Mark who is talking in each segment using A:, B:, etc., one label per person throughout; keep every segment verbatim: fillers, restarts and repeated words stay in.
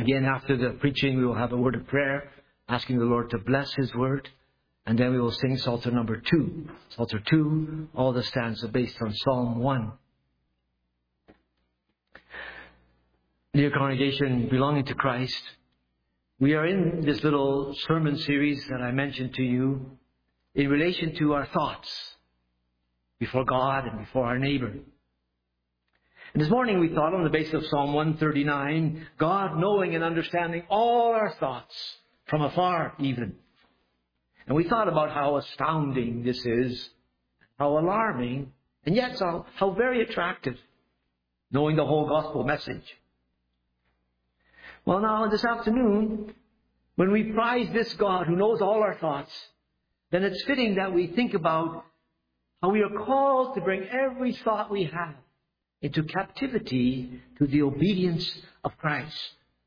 A: Again, after the preaching, we will have a word of prayer, asking the Lord to bless His word. And then we will sing Psalter number two. Psalter two, all the stanzas based on Psalm one. Dear congregation belonging to Christ, we are in this little sermon series that I mentioned to you in relation to our thoughts before God and before our neighbor. And this morning we thought on the basis of Psalm one thirty-nine, God knowing and understanding all our thoughts from afar even. And we thought about how astounding this is, how alarming, and yet how, how very attractive, knowing the whole gospel message. Well, now, this afternoon, when we prize this God who knows all our thoughts, then it's fitting that we think about how we are called to bring every thought we have into captivity to the obedience of Christ.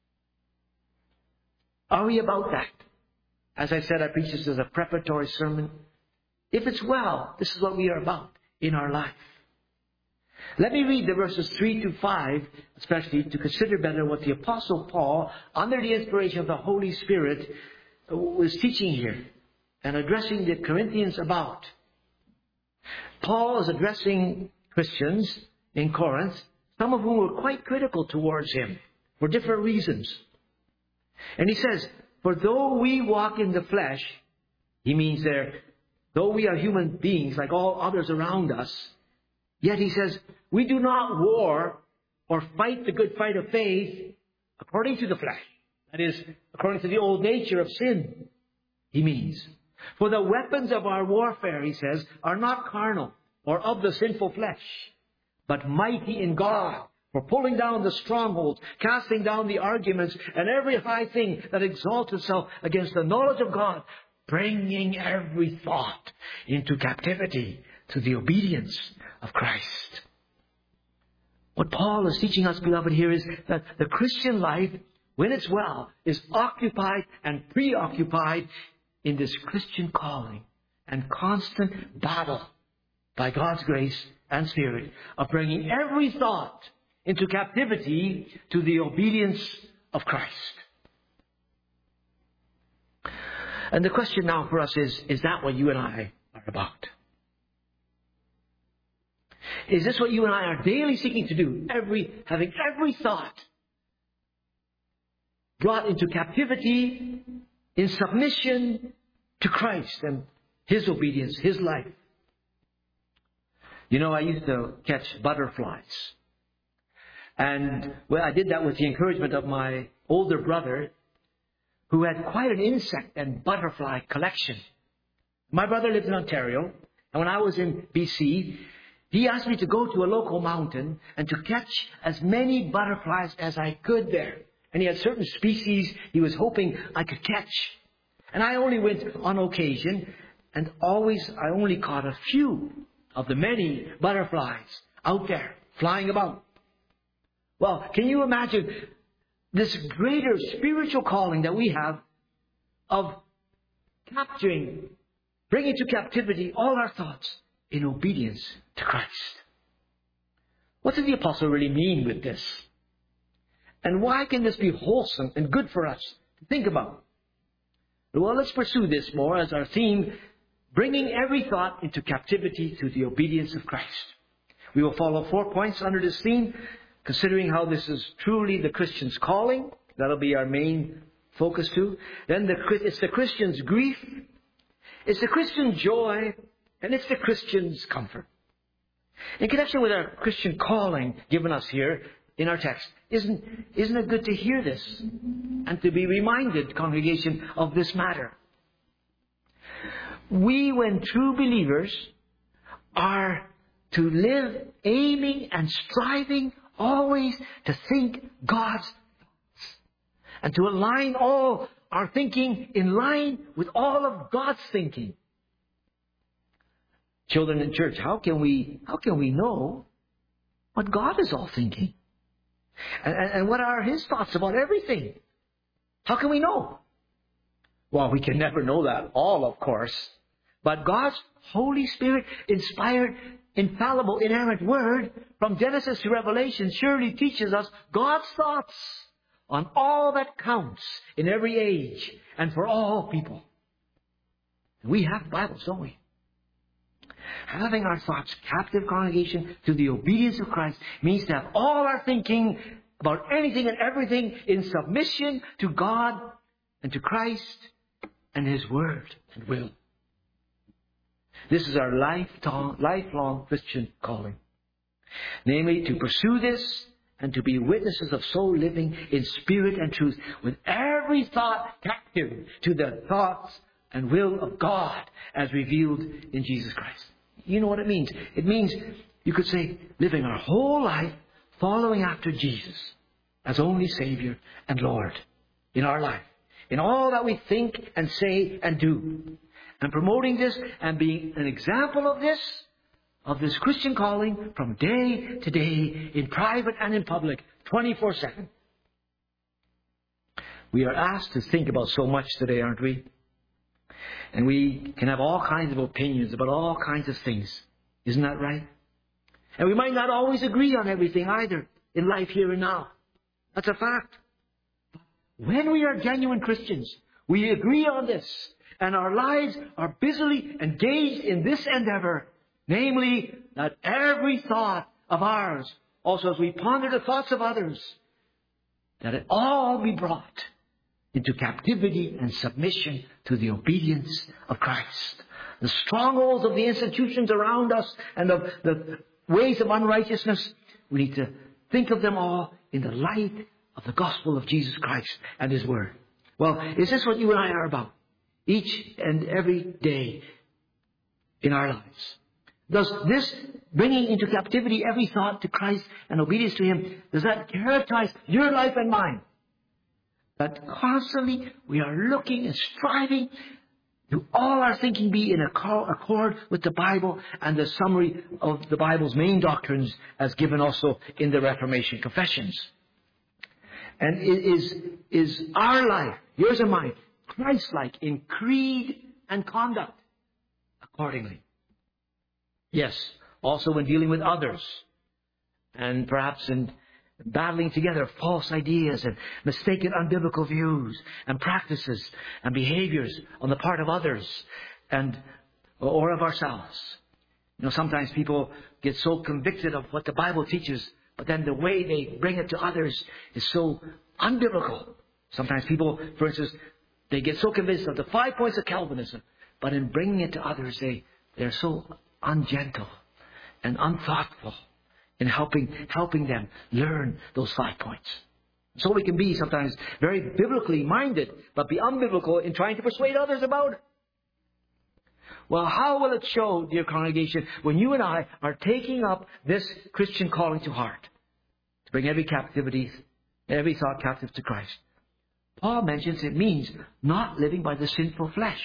A: Are we about that? As I said, I preach this as a preparatory sermon. If it's well, this is what we are about in our life. Let me read the verses three to five, especially to consider better what the Apostle Paul, under the inspiration of the Holy Spirit, was teaching here and addressing the Corinthians about. Paul is addressing Christians in Corinth, some of whom were quite critical towards him for different reasons. And he says, for though we walk in the flesh, he means there, though we are human beings like all others around us, yet he says, we do not war or fight the good fight of faith according to the flesh. That is, according to the old nature of sin, he means. For the weapons of our warfare, he says, are not carnal or of the sinful flesh, but mighty in God for pulling down the strongholds, casting down the arguments, and every high thing that exalts itself against the knowledge of God, bringing every thought into captivity to the obedience of Christ. What Paul is teaching us, beloved, here is that the Christian life, when it's well, is occupied and preoccupied in this Christian calling and constant battle by God's grace and Spirit of bringing every thought into captivity to the obedience of Christ. And the question now for us is, is that what you and I are about? Is this what you and I are daily seeking to do? Every, having every thought brought into captivity in submission to Christ and His obedience, His life. You know, I used to catch butterflies. And well, I did that with the encouragement of my older brother, who had quite an insect and butterfly collection. My brother lived in Ontario, and when I was in B C, he asked me to go to a local mountain and to catch as many butterflies as I could there. And he had certain species he was hoping I could catch. And I only went on occasion, and always I only caught a few of the many butterflies out there flying about. Well, can you imagine this greater spiritual calling that we have of capturing, bringing to captivity all our thoughts in obedience to Christ? What did the apostle really mean with this? And why can this be wholesome and good for us to think about? Well, let's pursue this more as our theme, bringing every thought into captivity to the obedience of Christ. We will follow four points under this theme, considering how this is truly the Christian's calling. That'll be our main focus too. Then the, it's the Christian's grief, it's the Christian's joy, and it's the Christian's comfort. In connection with our Christian calling given us here in our text, isn't, isn't it good to hear this and to be reminded, congregation, of this matter? We, when true believers, are to live aiming and striving always to think God's thoughts and to align all our thinking in line with all of God's thinking. Children in church, how can we how can we know what God is all thinking? And, and, and what are His thoughts about everything? How can we know? Well, we can never know that all, of course. But God's Holy Spirit inspired, infallible, inerrant Word from Genesis to Revelation surely teaches us God's thoughts on all that counts in every age and for all people. We have Bibles, don't we? Having our thoughts captive, congregation, to the obedience of Christ means to have all our thinking about anything and everything in submission to God and to Christ and His Word and will. This is our lifelong, lifelong Christian calling. Namely, to pursue this and to be witnesses of soul living in spirit and truth, with every thought captive to the thoughts and will of God as revealed in Jesus Christ. You know what it means? It means, you could say, living our whole life following after Jesus as only Savior and Lord in our life, in all that we think and say and do. And promoting this and being an example of this, of this Christian calling from day to day, in private and in public, twenty-four seven. We are asked to think about so much today, aren't we? And we can have all kinds of opinions about all kinds of things. Isn't that right? And we might not always agree on everything either in life here and now. That's a fact. When we are genuine Christians, we agree on this, and our lives are busily engaged in this endeavor, namely, that every thought of ours, also as we ponder the thoughts of others, that it all be brought into captivity and submission to the obedience of Christ. The strongholds of the institutions around us and of the ways of unrighteousness, we need to think of them all in the light of the gospel of Jesus Christ and His Word. Well, is this what you and I are about? Each and every day in our lives. Does this bringing into captivity every thought to Christ and obedience to Him, does that characterize your life and mine? That constantly we are looking and striving to all our thinking be in accord with the Bible and the summary of the Bible's main doctrines as given also in the Reformation Confessions. And is, is our life, yours and mine, Christ-like in creed and conduct accordingly? Yes, also when dealing with others and perhaps in battling together false ideas and mistaken unbiblical views and practices and behaviors on the part of others and or of ourselves. You know, sometimes people get so convicted of what the Bible teaches, but then the way they bring it to others is so unbiblical. Sometimes people, for instance, they get so convinced of the five points of Calvinism, but in bringing it to others, they, they're so ungentle and unthoughtful in helping helping them learn those five points. So we can be sometimes very biblically minded, but be unbiblical in trying to persuade others about it. Well, how will it show, dear congregation, when you and I are taking up this Christian calling to heart, to bring every captivity, every thought captive to Christ? Paul mentions it means not living by the sinful flesh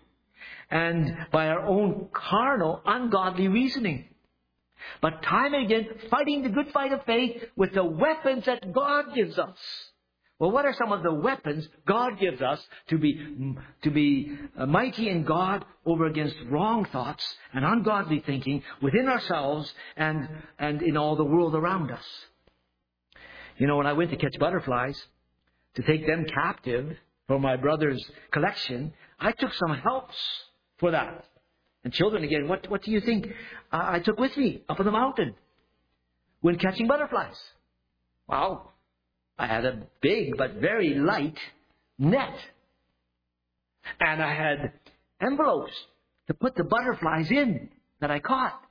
A: and by our own carnal, ungodly reasoning, but time and again fighting the good fight of faith with the weapons that God gives us. Well, what are some of the weapons God gives us to be to be mighty in God over against wrong thoughts and ungodly thinking within ourselves and, and in all the world around us? You know, when I went to catch butterflies, to take them captive for my brother's collection, I took some helps for that. And children, again, what, what do you think uh, I took with me up on the mountain when catching butterflies? Well, I had a big but very light net. And I had envelopes to put the butterflies in that I caught.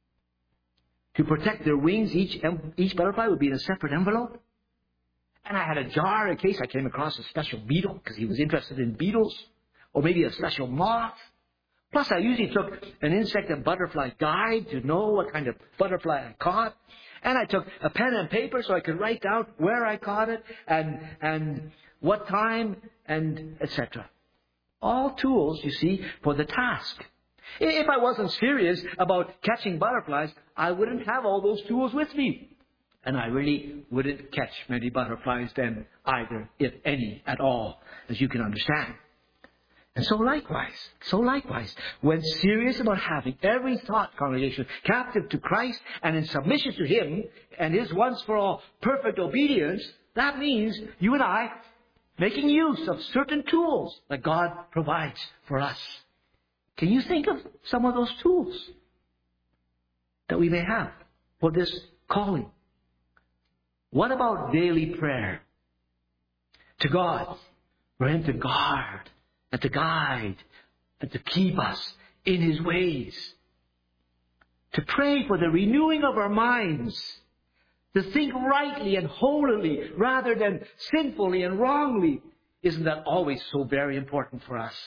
A: To protect their wings, each, each butterfly would be in a separate envelope. And I had a jar in case I came across a special beetle, because he was interested in beetles, or maybe a special moth. Plus, I usually took an insect and butterfly guide to know what kind of butterfly I caught. And I took a pen and paper so I could write down where I caught it and and what time and et cetera. All tools, you see, for the task. If I wasn't serious about catching butterflies, I wouldn't have all those tools with me. And I really wouldn't catch many butterflies then either, if any at all, as you can understand. And so likewise, so likewise, when serious about having every thought, congregation, captive to Christ and in submission to Him and His once for all perfect obedience, that means you and I making use of certain tools that God provides for us. Can you think of some of those tools that we may have for this calling? What about daily prayer to God, for Him to guard and to guide and to keep us in His ways? To pray for the renewing of our minds, to think rightly and holily rather than sinfully and wrongly. Isn't that always so very important for us?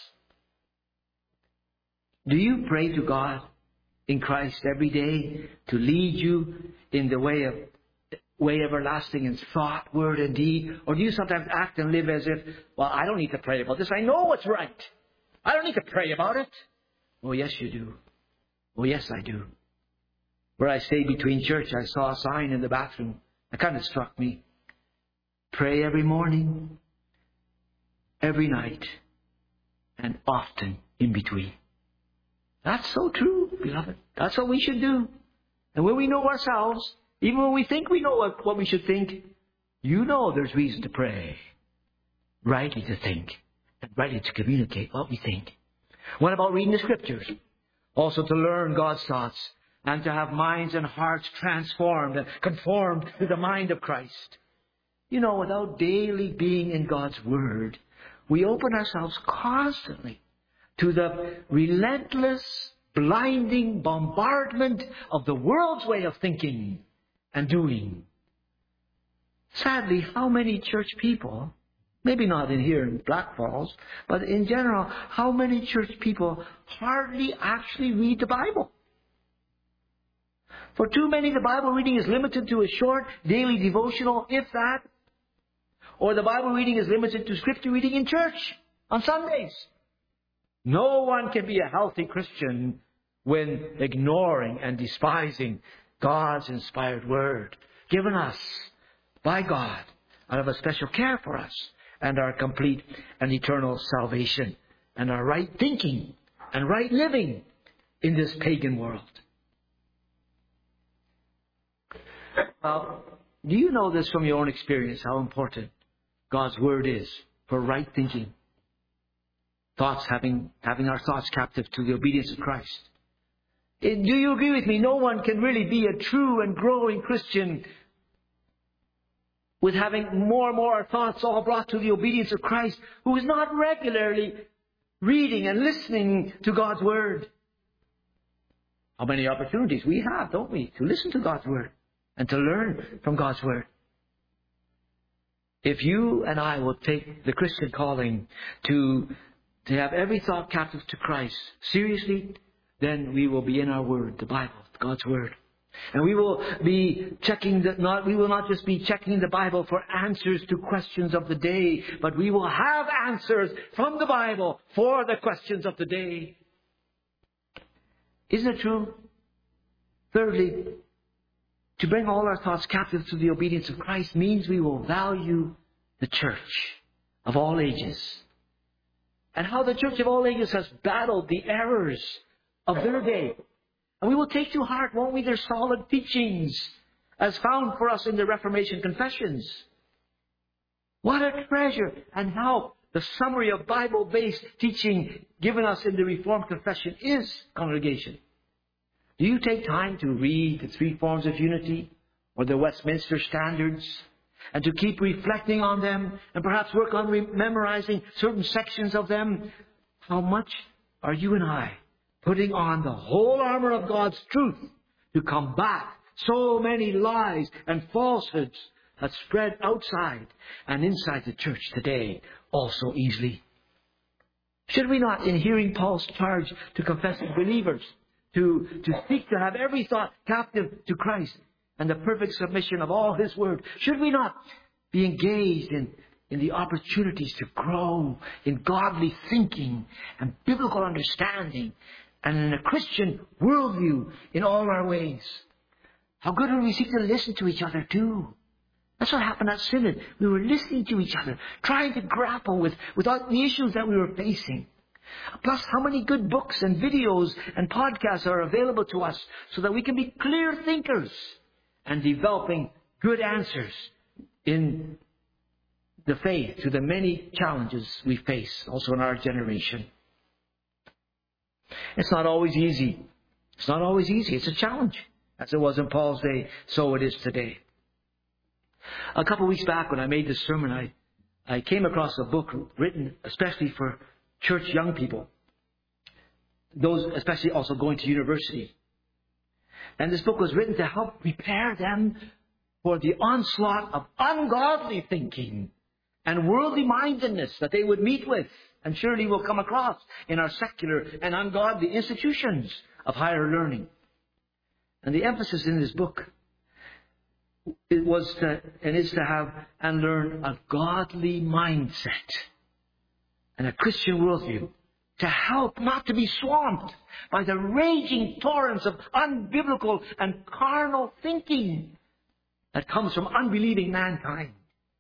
A: Do you pray to God in Christ every day to lead you in the way of way everlasting in thought, word, and deed? Or do you sometimes act and live as if, well, I don't need to pray about this. I know what's right. I don't need to pray about it. Oh, yes, you do. Oh, yes, I do. Where I stayed between church, I saw a sign in the bathroom that kind of struck me. Pray every morning, every night, and often in between. That's so true, beloved. That's what we should do. And when we know ourselves, even when we think we know what, what we should think, you know there's reason to pray. Rightly to think. And rightly to communicate what we think. What about reading the Scriptures? Also to learn God's thoughts and to have minds and hearts transformed and conformed to the mind of Christ. You know, without daily being in God's Word, we open ourselves constantly to the relentless, blinding bombardment of the world's way of thinking and doing. Sadly, how many church people, maybe not in here in Black Falls, but in general, how many church people hardly actually read the Bible? For too many, the Bible reading is limited to a short daily devotional, if that, or the Bible reading is limited to Scripture reading in church on Sundays. No one can be a healthy Christian when ignoring and despising God's inspired Word, given us by God out of a special care for us and our complete and eternal salvation and our right thinking and right living in this pagan world. Well, do you know this from your own experience, how important God's Word is for right thinking? Thoughts, having, having our thoughts captive to the obedience of Christ. Do you agree with me? No one can really be a true and growing Christian with having more and more thoughts all brought to the obedience of Christ, who is not regularly reading and listening to God's Word. How many opportunities we have, don't we, to listen to God's Word and to learn from God's Word. If you and I will take the Christian calling to, to have every thought captive to Christ seriously, then we will be in our Word, the Bible, God's Word. And we will be checking the, not, we will not just be checking the Bible for answers to questions of the day, but we will have answers from the Bible for the questions of the day. Isn't it true? Thirdly, to bring all our thoughts captive to the obedience of Christ means we will value the church of all ages. And how the church of all ages has battled the errors of their day. And we will take to heart, won't we, their solid teachings as found for us in the Reformation confessions. What a treasure and how the summary of Bible-based teaching given us in the Reformed confession is, congregation. Do you take time to read the three forms of unity or the Westminster Standards and to keep reflecting on them and perhaps work on re- memorizing certain sections of them? How much are you and I putting on the whole armor of God's truth to combat so many lies and falsehoods that spread outside and inside the church today also easily? Should we not, in hearing Paul's charge to confessing believers, to, to seek to have every thought captive to Christ and the perfect submission of all His Word, should we not be engaged in, in the opportunities to grow in godly thinking and biblical understanding and in a Christian worldview in all our ways? How good when we seek to listen to each other too. That's what happened at Synod. We were listening to each other, trying to grapple with, with all the issues that we were facing. Plus, how many good books and videos and podcasts are available to us so that we can be clear thinkers and developing good answers in the faith to the many challenges we face also in our generation. It's not always easy. It's not always easy. It's a challenge. As it was in Paul's day, so it is today. A couple of weeks back when I made this sermon, I, I came across a book written especially for church young people. Those especially also going to university. And this book was written to help prepare them for the onslaught of ungodly thinking and worldly mindedness that they would meet with and surely will come across in our secular and ungodly institutions of higher learning. And the emphasis in this book it was to, and is to have and learn a godly mindset and a Christian worldview to help not to be swamped by the raging torrents of unbiblical and carnal thinking that comes from unbelieving mankind.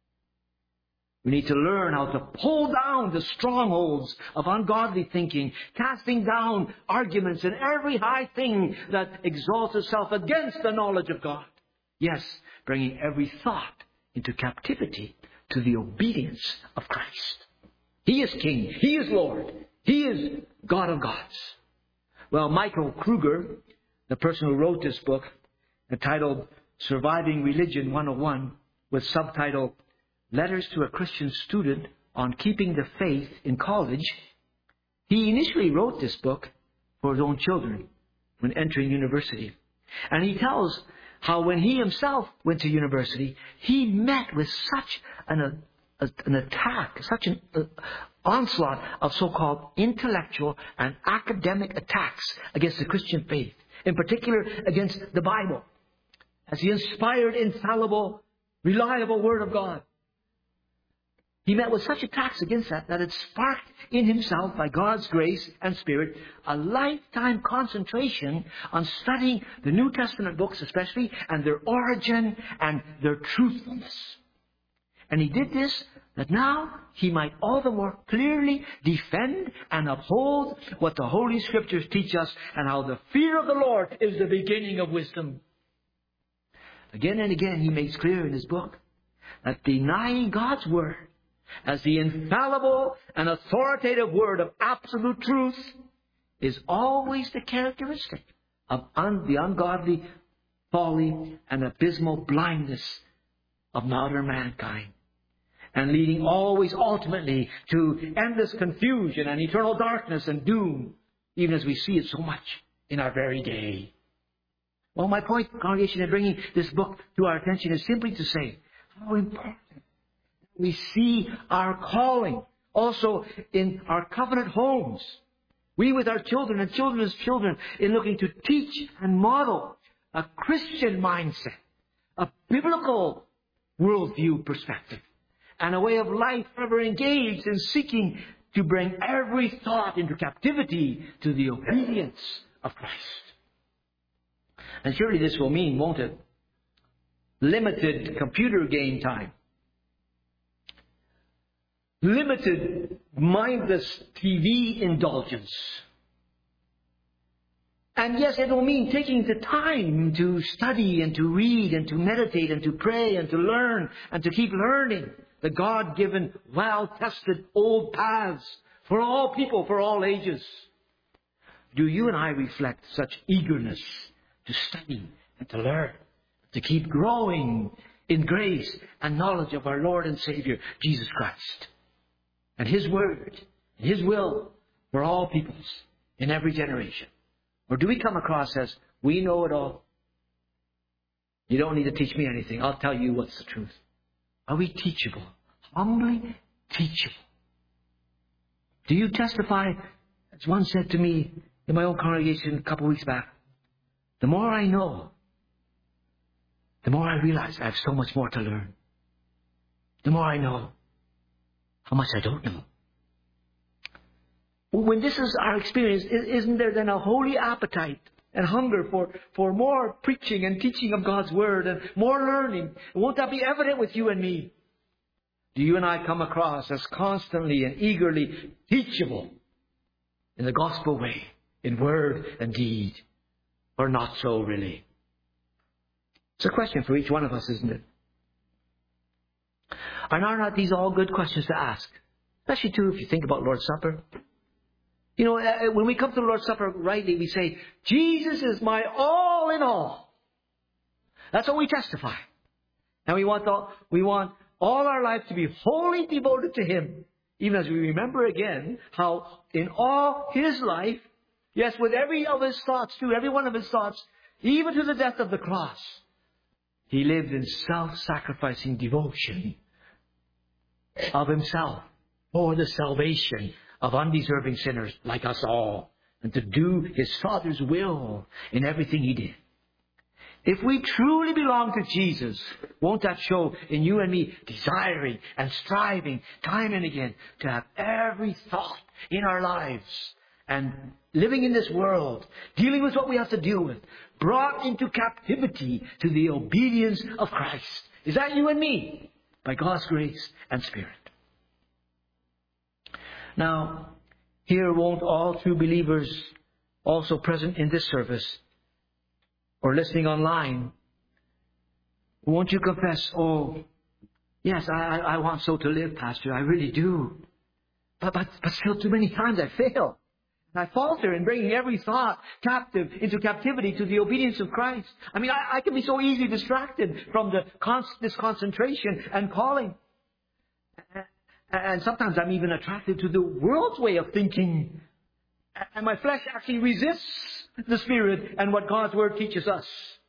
A: We need to learn how to pull down the strongholds of ungodly thinking, casting down arguments and every high thing that exalts itself against the knowledge of God. Yes, bringing every thought into captivity to the obedience of Christ. He is King. He is Lord. He is God of gods. Well, Michael Kruger, the person who wrote this book, entitled Surviving Religion one oh one, with subtitle Letters to a Christian Student on Keeping the Faith in College, he initially wrote this book for his own children when entering university. And he tells how when he himself went to university, he met with such an, a, an attack, such an uh, onslaught of so-called intellectual and academic attacks against the Christian faith, in particular against the Bible, as the inspired, infallible, reliable Word of God. He met with such attacks against that that it sparked in himself, by God's grace and Spirit, a lifetime concentration on studying the New Testament books especially, and their origin and their truthfulness. And he did this that now he might all the more clearly defend and uphold what the Holy Scriptures teach us, and how the fear of the Lord is the beginning of wisdom. Again and again he makes clear in his book that denying God's Word as the infallible and authoritative Word of absolute truth is always the characteristic of un- the ungodly folly and abysmal blindness of modern mankind, and leading always ultimately to endless confusion and eternal darkness and doom, even as we see it so much in our very day. Well, my point, congregation, in bringing this book to our attention is simply to say how important we see our calling also in our covenant homes. We with our children and children's children, in looking to teach and model a Christian mindset, a biblical worldview perspective, and a way of life ever engaged in seeking to bring every thought into captivity to the obedience of Christ. And surely this will mean, won't it, limited computer game time, limited mindless T V indulgence. And yes, it will mean taking the time to study and to read and to meditate and to pray and to learn and to keep learning the God-given, well-tested old paths for all people, for all ages. Do you and I reflect such eagerness to study and to learn, to keep growing in grace and knowledge of our Lord and Savior, Jesus Christ, and His Word, and His will for all peoples in every generation? Or do we come across as, we know it all? You don't need to teach me anything. I'll tell you what's the truth. Are we teachable? Humbly teachable? Do you testify, as one said to me in my own congregation a couple of weeks back, the more I know, the more I realize I have so much more to learn. The more I know, how much I don't know. When this is our experience, isn't there then a holy appetite and hunger for, for more preaching and teaching of God's Word and more learning? Won't that be evident with you and me? Do you and I come across as constantly and eagerly teachable? in the gospel way, in word and deed, or not so really? It's a question for each one of us, isn't it? And are not these all good questions to ask? Especially too if you think about Lord's Supper. You know, when we come to the Lord's Supper rightly, we say, Jesus is my all in all. That's what we testify. And we want, the, we want all our life to be wholly devoted to Him. Even as we remember again how in all His life, yes, with every of His thoughts too, every one of His thoughts, even to the death of the cross, He lived in self-sacrificing devotion of Himself for the salvation of undeserving sinners like us all, and to do His Father's will in everything He did. If we truly belong to Jesus, won't that show in you and me desiring and striving time and again to have every thought in our lives and living in this world, dealing with what we have to deal with, brought into captivity to the obedience of Christ? Is that you and me? By God's grace and Spirit. Now, here won't all true believers also present in this service or listening online, won't you confess, oh, yes, I, I want so to live, Pastor, I really do. But, but, but still too many times I fail. And I falter in bringing every thought captive into captivity to the obedience of Christ. I mean, I, I can be so easily distracted from the con- this concentration and calling. And sometimes I'm even attracted to the world's way of thinking. And my flesh actually resists the Spirit and what God's Word teaches us.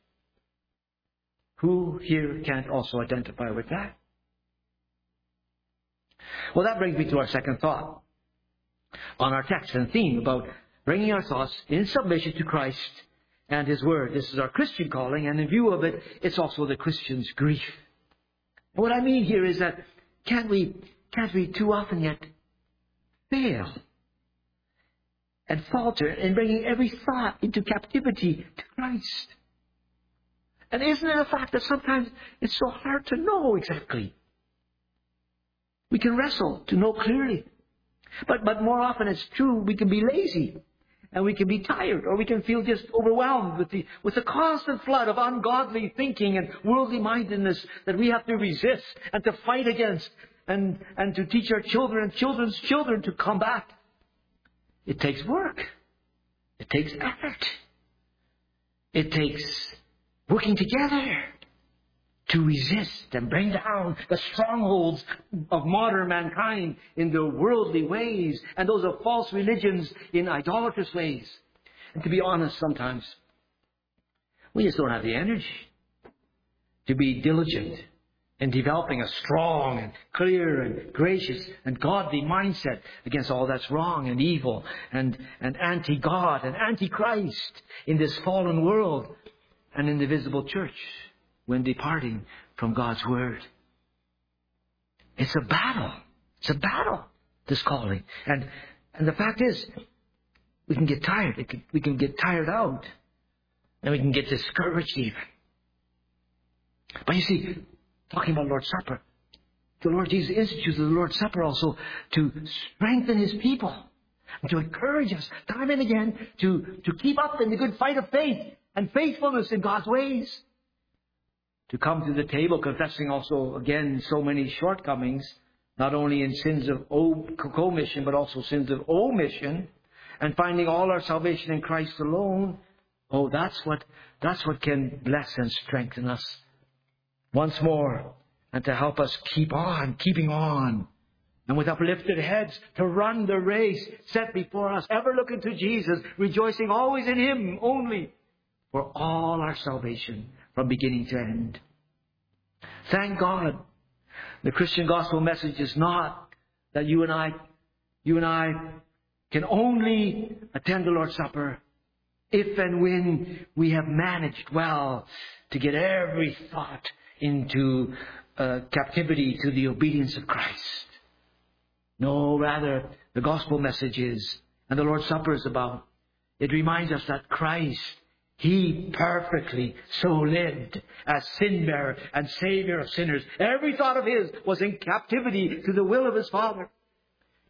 A: Who here can't also identify with that? Well, that brings me to our second thought on our text and theme about bringing our thoughts in submission to Christ and His Word. This is our Christian calling, and in view of it, it's also the Christian's grief. And what I mean here is that can't we, can't we too often yet fail and falter in bringing every thought into captivity to Christ? And isn't it a fact that sometimes it's so hard to know exactly? We can wrestle to know clearly. But, but more often it's true, we can be lazy. And we can be tired, or we can feel just overwhelmed with the, with the constant flood of ungodly thinking and worldly mindedness that we have to resist and to fight against and, and to teach our children and children's children to combat. It takes work. It takes effort. It takes working together to resist and bring down the strongholds of modern mankind in their worldly ways and those of false religions in idolatrous ways. And to be honest, sometimes we just don't have the energy to be diligent in developing a strong and clear and gracious and godly mindset against all that's wrong and evil and, and anti-God and anti-Christ in this fallen world and in the visible church when departing from God's Word. It's a battle. It's a battle, this calling. And and the fact is, we can get tired. It can, we can get tired out. And we can get discouraged even. But you see, talking about Lord's Supper, the Lord Jesus instituted the Lord's Supper also to strengthen His people and to encourage us time and again to, to keep up in the good fight of faith and faithfulness in God's ways. To come to the table confessing also, again, so many shortcomings, not only in sins of commission, but also sins of omission, and finding all our salvation in Christ alone. Oh, that's what, that's what can bless and strengthen us once more, and to help us keep on, keeping on, and with uplifted heads to run the race set before us, ever looking to Jesus, rejoicing always in Him only, for all our salvation from beginning to end. Thank God. The Christian gospel message is not that you and I, you and I can only attend the Lord's Supper if and when we have managed well to get every thought into uh, captivity to the obedience of Christ. No, rather, the gospel message is, and the Lord's Supper is about, it reminds us that Christ, He perfectly so lived as sin bearer and Savior of sinners. Every thought of His was in captivity to the will of His Father.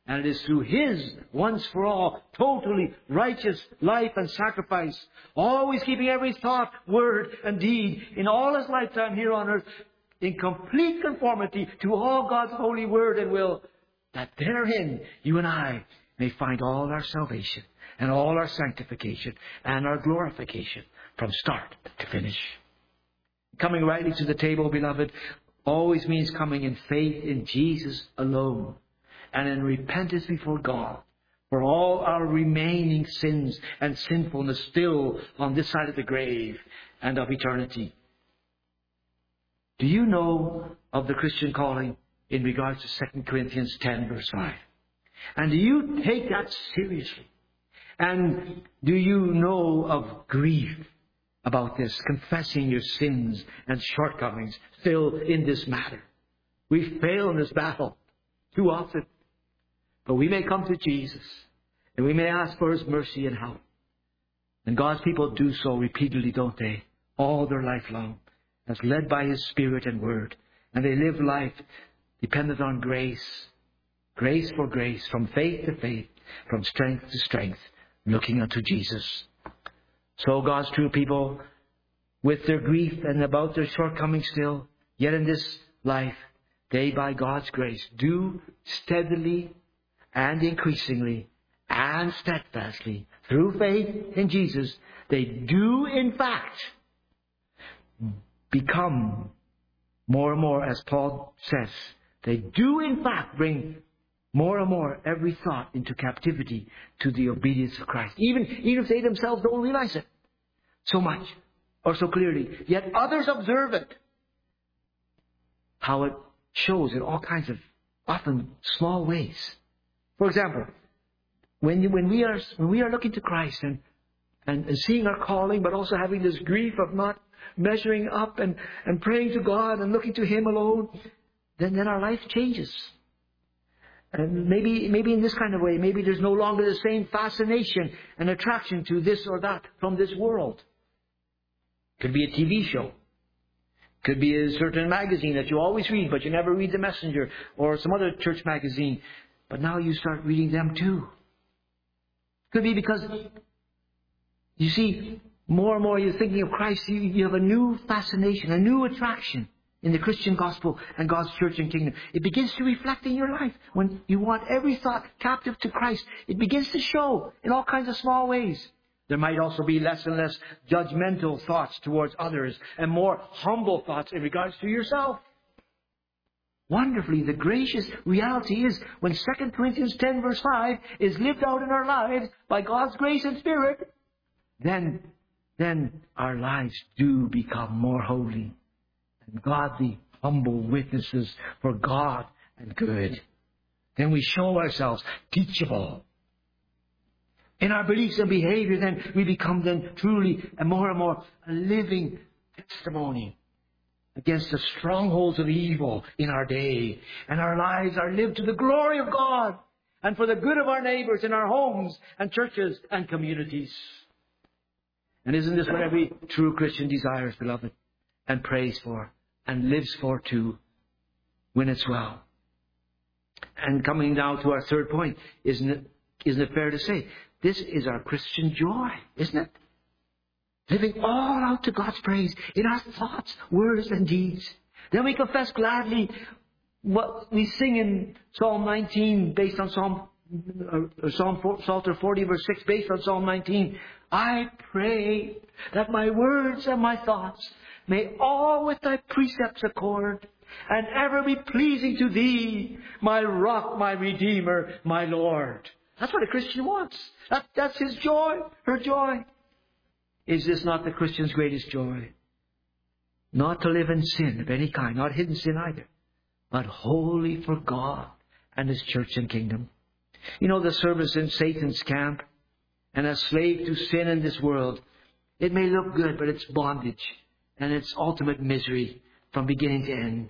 A: And it is through His once for all, totally righteous life and sacrifice, always keeping every thought, word, and deed in all His lifetime here on earth in complete conformity to all God's holy word and will, that therein you and I may find all our salvation and all our sanctification and our glorification from start to finish. Coming rightly to the table, beloved, always means coming in faith in Jesus alone and in repentance before God for all our remaining sins and sinfulness still on this side of the grave and of eternity. Do you know of the Christian calling in regards to Second Corinthians ten verse five? And do you take that seriously? And do you know of grief about this, confessing your sins and shortcomings still in this matter? We fail in this battle too often. But we may come to Jesus and we may ask for His mercy and help. And God's people do so repeatedly, don't they? All their life long, as led by His Spirit and Word. And they live life dependent on grace. Grace for grace, from faith to faith, from strength to strength, looking unto Jesus. So God's true people, with their grief and about their shortcomings still, yet in this life, they by God's grace do steadily and increasingly and steadfastly, through faith in Jesus, they do in fact become more and more, as Paul says, they do in fact bring more and more every thought into captivity to the obedience of Christ. Even, even if they themselves don't realize it so much or so clearly. Yet others observe it. How it shows in all kinds of often small ways. For example, when, you, when, we, are, when we are looking to Christ and, and, and seeing our calling, but also having this grief of not measuring up and, and praying to God and looking to Him alone, then, then our life changes. And maybe, maybe in this kind of way, maybe there's no longer the same fascination and attraction to this or that from this world. Could be a T V show. Could be a certain magazine that you always read, but you never read The Messenger or some other church magazine. But now you start reading them too. Could be because, you see, more and more you're thinking of Christ, you, you have a new fascination, a new attraction in the Christian gospel and God's church and kingdom. It begins to reflect in your life. When you want every thought captive to Christ, it begins to show in all kinds of small ways. There might also be less and less judgmental thoughts towards others and more humble thoughts in regards to yourself. Wonderfully, the gracious reality is when Second Corinthians ten verse five is lived out in our lives by God's grace and Spirit, then, then our lives do become more holy and godly, humble witnesses for God and good. Then we show ourselves teachable. In our beliefs and behavior, then we become then truly and more and more a living testimony against the strongholds of evil in our day. And our lives are lived to the glory of God and for the good of our neighbors in our homes and churches and communities. And isn't this what every true Christian desires, beloved, and prays for and lives for too, when it's well? And coming now to our third point, isn't it, isn't it fair to say, this is our Christian joy, isn't it? Living all out to God's praise in our thoughts, words, and deeds. Then we confess gladly what we sing in Psalm nineteen, based on Psalm, or Psalm Psalter forty, verse six, based on Psalm nineteen. I pray that my words and my thoughts may all with thy precepts accord, and ever be pleasing to thee, my rock, my redeemer, my Lord. That's what a Christian wants. That, that's his joy, her joy. Is this not the Christian's greatest joy? Not to live in sin of any kind, not hidden sin either, but wholly for God and His church and kingdom. You know, the service in Satan's camp and a slave to sin in this world, it may look good, but it's bondage and it's ultimate misery from beginning to end.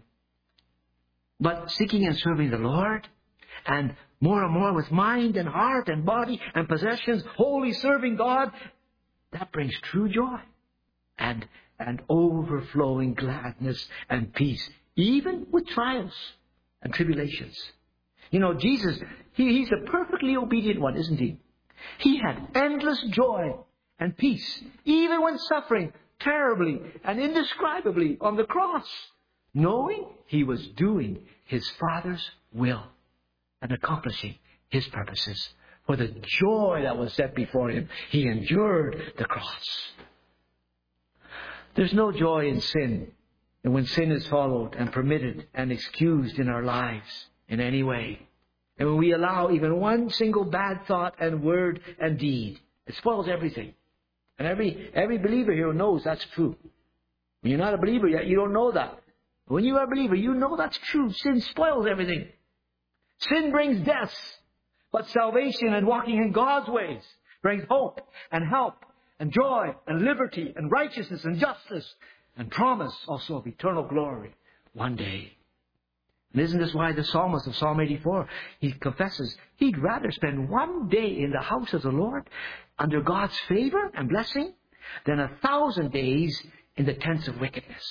A: But seeking and serving the Lord, and more and more with mind and heart and body and possessions, wholly serving God, that brings true joy and, and overflowing gladness and peace, even with trials and tribulations. You know, Jesus, he, He's a perfectly obedient one, isn't He? He had endless joy and peace, even when suffering terribly and indescribably on the cross, knowing He was doing His Father's will and accomplishing His purposes. For the joy that was set before Him, He endured the cross. There's no joy in sin. And when sin is followed and permitted and excused in our lives in any way, and when we allow even one single bad thought and word and deed, it spoils everything. And every every believer here knows that's true. When you're not a believer yet, you don't know that. But when you are a believer, you know that's true. Sin spoils everything. Sin brings death. But salvation and walking in God's ways brings hope and help and joy and liberty and righteousness and justice and promise also of eternal glory one day. And isn't this why the psalmist of Psalm eighty-four, he confesses he'd rather spend one day in the house of the Lord under God's favor and blessing than a thousand days in the tents of wickedness.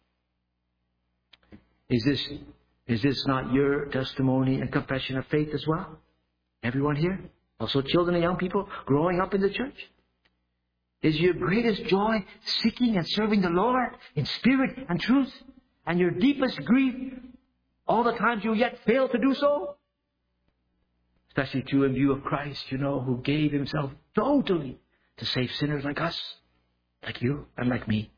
A: Is this, is this not your testimony and confession of faith as well? Everyone here? Also children and young people growing up in the church? Is your greatest joy seeking and serving the Lord in spirit and truth? And your deepest grief all the times you yet fail to do so? Especially true in view of Christ, you know, who gave Himself totally to save sinners like us, like you and like me.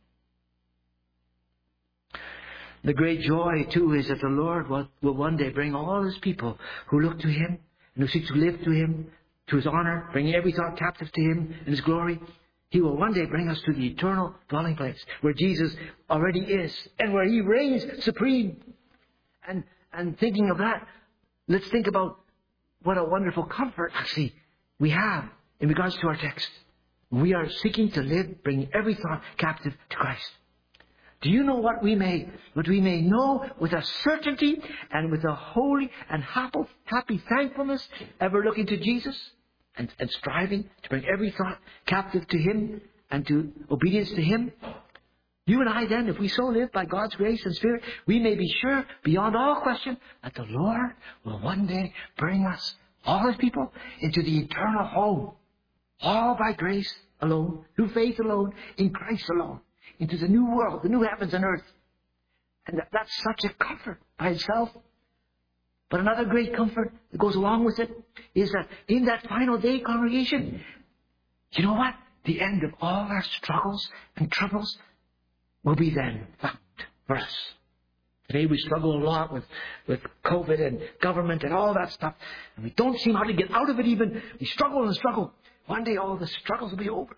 A: The great joy, too, is that the Lord will, will one day bring all His people who look to Him and who seek to live to Him, to His honor, bringing every thought captive to Him in His glory. He will one day bring us to the eternal dwelling place where Jesus already is and where He reigns supreme. And, and thinking of that, let's think about what a wonderful comfort, actually, we have in regards to our text. We are seeking to live, bringing every thought captive to Christ. Do you know what we may, what we may know with a certainty and with a holy and happy, happy thankfulness, ever looking to Jesus and, and striving to bring every thought captive to Him and to obedience to Him? You and I then, if we so live by God's grace and Spirit, we may be sure beyond all question that the Lord will one day bring us, all His people, into the eternal home. All by grace alone, through faith alone, in Christ alone. Into the new world, the new heavens and earth. And that, that's such a comfort by itself. But another great comfort that goes along with it is that in that final day, congregation, you know what? The end of all our struggles and troubles will be then found for us. Today we struggle a lot with, with COVID and government and all that stuff. And we don't seem how to get out of it even. We struggle and struggle. One day all the struggles will be over.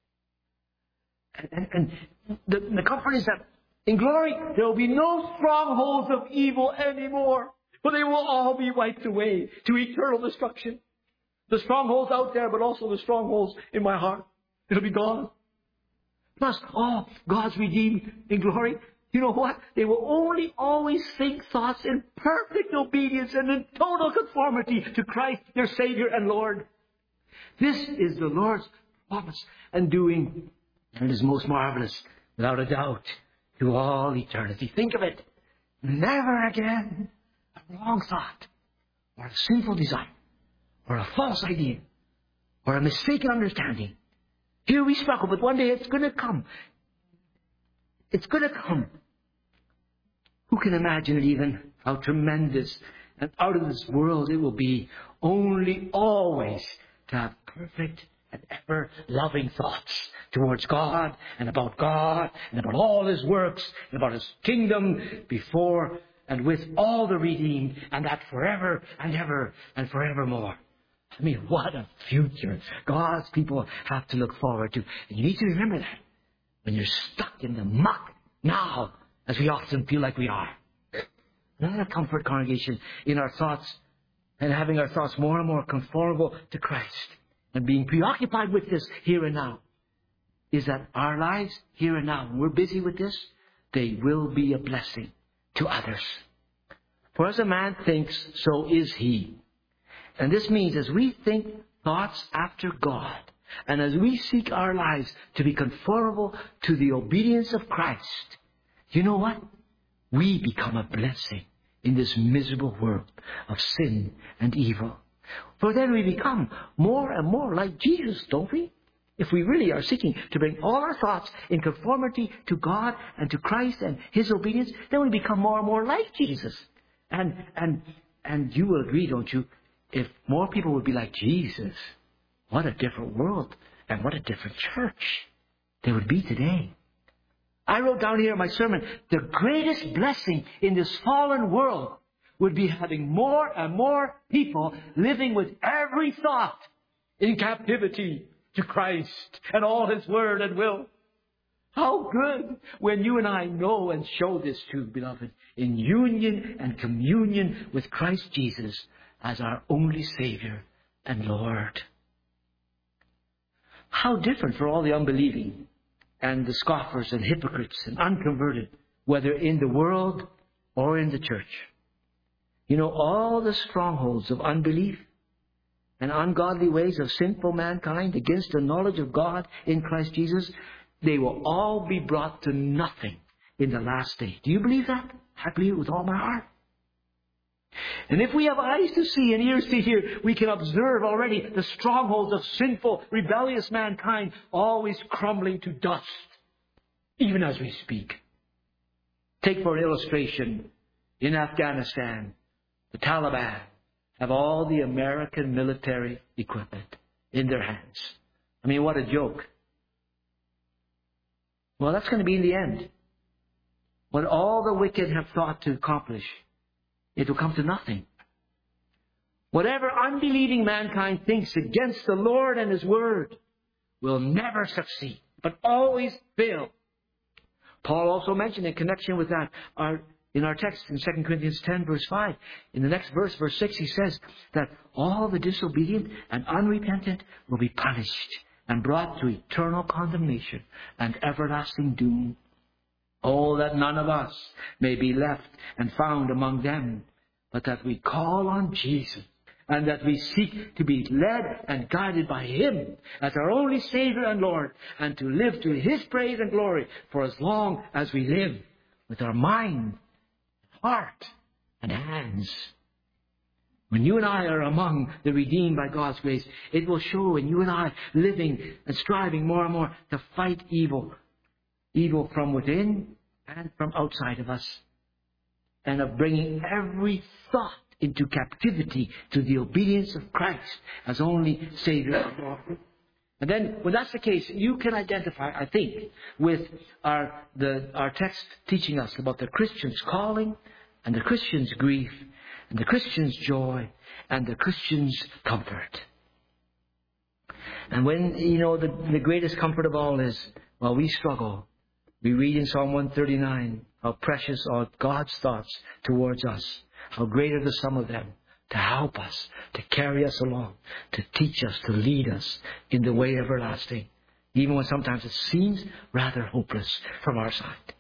A: And, and, and the, the comfort is that in glory there will be no strongholds of evil anymore. For they will all be wiped away to eternal destruction. The strongholds out there, but also the strongholds in my heart. It'll be gone. Plus, all God's redeemed in glory, you know what? They will only always think thoughts in perfect obedience and in total conformity to Christ, their Savior and Lord. This is the Lord's promise and doing. And it is most marvelous, without a doubt, to all eternity. Think of it. Never again a wrong thought, or a sinful desire, or a false idea, or a mistaken understanding. Here we struggle, but one day it's going to come. It's going to come. Who can imagine it even? How tremendous and out of this world it will be. Only always to have perfect and ever loving thoughts towards God and about God and about all His works and about His kingdom before and with all the redeemed, and that forever and ever and forevermore. I mean, what a future God's people have to look forward to. And you need to remember that when you're stuck in the muck now, as we often feel like we are. Another comfort, congregation, in our thoughts and having our thoughts more and more conformable to Christ and being preoccupied with this here and now is that our lives here and now, when we're busy with this, they will be a blessing to others. For as a man thinks, so is he. And this means as we think thoughts after God, and as we seek our lives to be conformable to the obedience of Christ, you know what? We become a blessing in this miserable world of sin and evil. For then we become more and more like Jesus, don't we? If we really are seeking to bring all our thoughts in conformity to God and to Christ and His obedience, then we become more and more like Jesus. And, and, and you will agree, don't you? If more people would be like Jesus, what a different world and what a different church there would be today. I wrote down here in my sermon, the greatest blessing in this fallen world would be having more and more people living with every thought in captivity to Christ and all His word and will. How good when you and I know and show this too, beloved, in union and communion with Christ Jesus as our only Savior and Lord. How different for all the unbelieving and the scoffers and hypocrites and unconverted, whether in the world or in the church. You know, all the strongholds of unbelief and ungodly ways of sinful mankind against the knowledge of God in Christ Jesus, they will all be brought to nothing in the last day. Do you believe that? I believe it with all my heart. And if we have eyes to see and ears to hear, we can observe already the strongholds of sinful, rebellious mankind always crumbling to dust, even as we speak. Take for an illustration, in Afghanistan, the Taliban have all the American military equipment in their hands. I mean, what a joke. Well, that's going to be in the end. What all the wicked have thought to accomplish, it will come to nothing. Whatever unbelieving mankind thinks against the Lord and His Word will never succeed, but always fail. Paul also mentioned in connection with that, our, in our text in Second Corinthians ten, verse five, in the next verse, verse six, he says that all the disobedient and unrepentant will be punished and brought to eternal condemnation and everlasting doom. Oh, that none of us may be left and found among them, but that we call on Jesus and that we seek to be led and guided by Him as our only Savior and Lord, and to live to His praise and glory for as long as we live with our mind, heart, and hands. When you and I are among the redeemed by God's grace, it will show in you and I living and striving more and more to fight evil. Evil from within and from outside of us. And of bringing every thought into captivity to the obedience of Christ as only Savior and Lord. And then, when that's the case, you can identify, I think, with our, the, our text teaching us about the Christian's calling and the Christian's grief and the Christian's joy and the Christian's comfort. And when, you know, the, the greatest comfort of all is, while we struggle, we read in Psalm one thirty-nine how precious are God's thoughts towards us. How great are the sum of them to help us, to carry us along, to teach us, to lead us in the way everlasting, even when sometimes it seems rather hopeless from our side.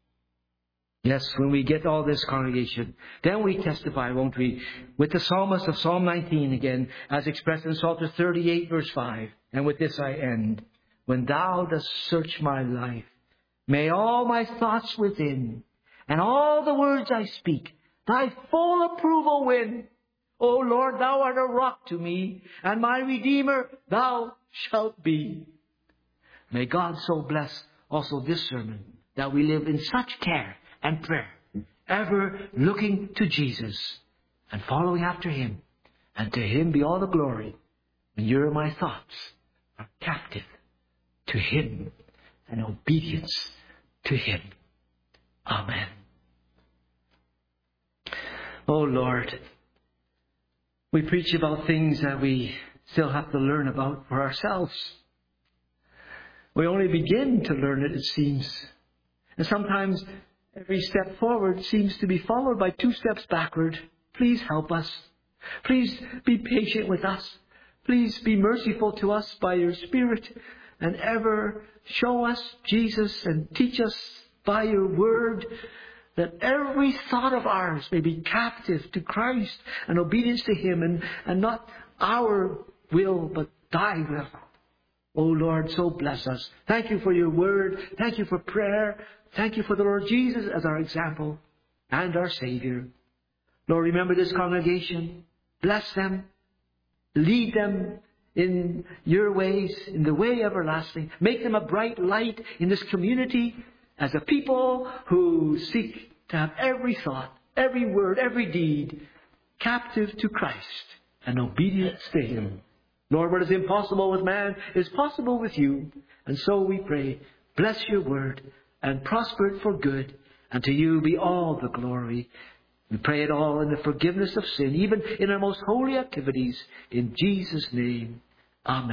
A: Yes, when we get all this, congregation, then we testify, won't we, with the psalmist of Psalm nineteen again, as expressed in Psalter thirty-eight, verse five. And with this I end. When Thou dost search my life, may all my thoughts within and all the words I speak Thy full approval win. O Lord, Thou art a rock to me, and my Redeemer Thou shalt be. May God so bless also this sermon, that we live in such care and prayer, ever looking to Jesus and following after Him, and to Him be all the glory when your my thoughts are captive to Him and obedience to Him. Amen. Oh Lord, we preach about things that we still have to learn about for ourselves. We only begin to learn it, it seems. And sometimes every step forward seems to be followed by two steps backward. Please help us. Please be patient with us. Please be merciful to us by your Spirit, and ever show us Jesus and teach us by your word, that every thought of ours may be captive to Christ and obedience to Him, and, and not our will, but Thy will. Oh Lord, so bless us. Thank you for your word. Thank you for prayer. Thank you for the Lord Jesus as our example and our Savior. Lord, remember this congregation. Bless them. Lead them in your ways, in the way everlasting. Make them a bright light in this community as a people who seek to have every thought, every word, every deed captive to Christ and obedience to Him. Lord, what is impossible with man is possible with you. And so we pray, bless your word and prosper it for good. And to you be all the glory. We pray it all in the forgiveness of sin, even in our most holy activities. In Jesus' name, amen.